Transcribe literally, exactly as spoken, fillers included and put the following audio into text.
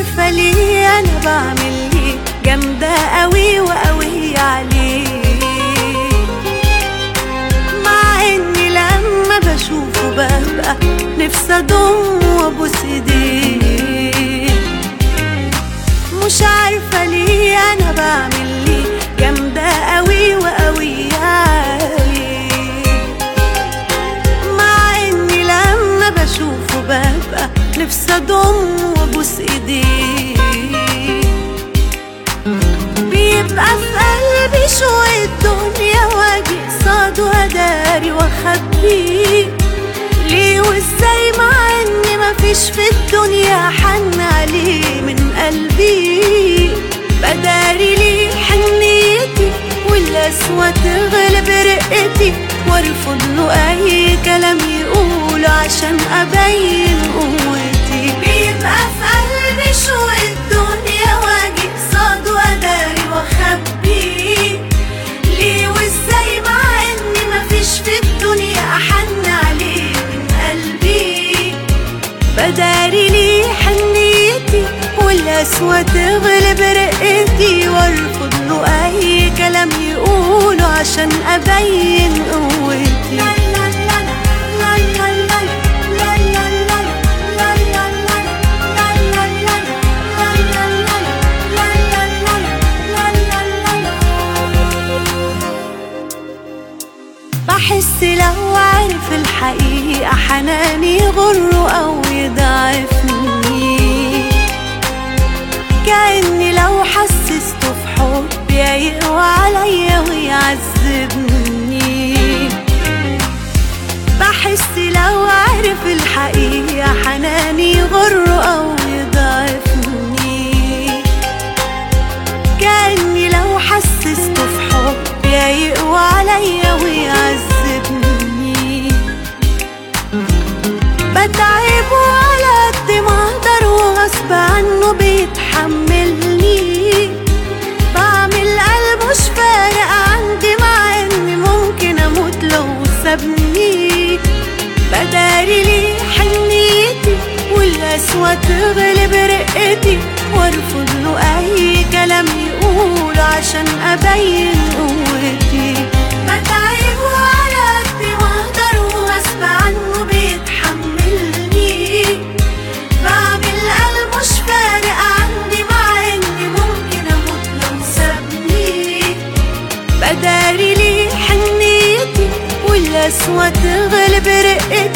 عارفة ليه أنا بعمل ليه، جامدة قوي وقوي عليه، مع إني لما بشوفه ببقى نفسي أضم وأبوس إيديه. مش عارفة ليه أنا بعمل ليه، جامدة قوي وقوي عليه، مع إني لما بشوفه ببقى نفسي أضم وأبوس إيديه. بيبقى في قلبي شوق الدنيا واجي قصاده أداري وأخبيه، ليه وإزاي مع إني مفيش في الدنيا حن عليه من قلبي. بداري ليه حنيتي والقسوة تغلب رقتي، وارفض له أي كلام يقوله عشان أبين قوتي. بيبقى في قلبي شوق الدنيا واجي قصاده أداري وأخبيه، ليه وإزاي مع إني مفيش في الدنيا أحن عليه من قلبي. بداري ليه حنيتي والقسوة تغلب رقتي، وارفض له أي كلام يقوله عشان أبين قوتي. بحس لو عارف الحقيقة حناني يغره أو يضعفني، كأني لو حسسته في حبي يقوى عليا ويعذبني. بحس لو عارف الحقيقة حناني يغره أو يضعفني، كأني لو حسسته في حبي يقوى عليا ويعذبني. بتعبه على قد ما اقدر وغصب عنه بيتحملني، بعمل قلب مش فارق عندي مع اني ممكن اموت لو سابني. بداري ليه حنيتي والقسوة تغلب رقتي، وارفض له اي كلام يقوله عشان ابين قوتي. بتعبه على قد ما اقدر وغصب عنه بيتحملني، بعمل قلب مش فارق عندي مع اني ممكن اموت لو سابني. بداري ليه حنيتي والقسوة تغلب رقتي،